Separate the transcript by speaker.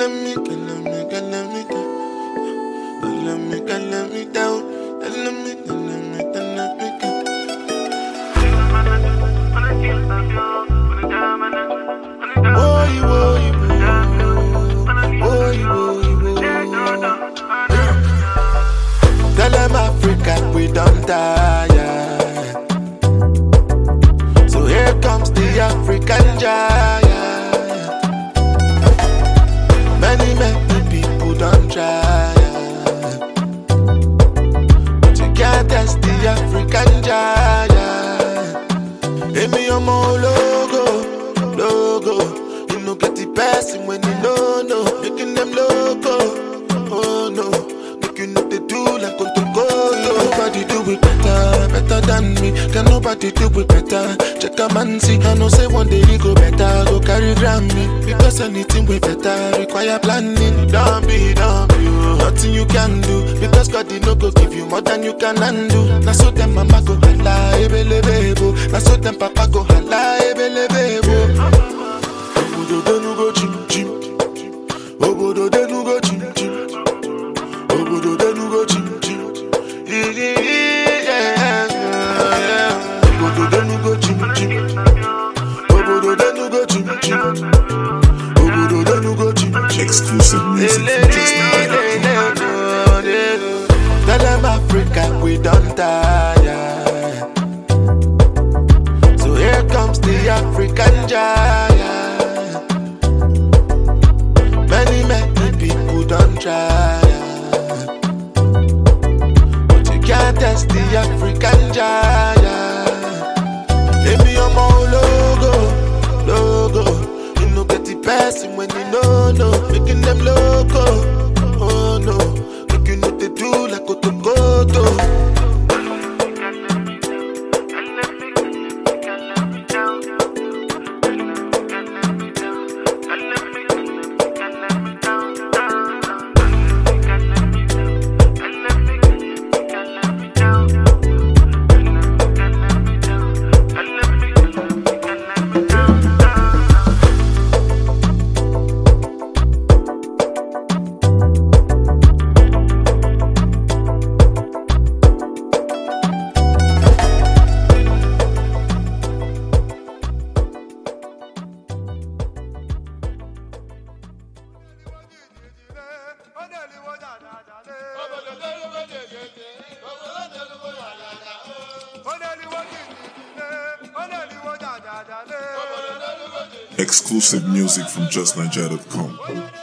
Speaker 1: Tell them Africa we don't tire. So here comes the African giant. Many people don't try, but you can't test the African giant. Give me your more logo. You know get the person when you know, making them loco. Oh no, make you know they do like control. Nobody do it better than me. Can nobody do it better? Check a man see, I know say one day he go better. Go carry Grammy, because anything way better require planning. Don't be, nothing you can do, because God did not go give you more than you can undo. Now so them mama go hala, ebelebebo. Now so them papa go hala, ebelebebo. Obodo denu go chim chim. Obodo denu go chim chim. Obodo denu go chim chim. Obodo denu go chim chim. Obodo denu go chim chim. Obodo denu go chim chim.
Speaker 2: Exclusive music from JustNiger.com.
Speaker 1: Tell them Africa we don't tire. So here comes the African giant. Many people don't try, but you can't test the African giant. Give me your more logo. You know get the person when you know, making them loco. Oh no, make you know they do like Otokoto.
Speaker 2: Exclusive music from JustNiger.com.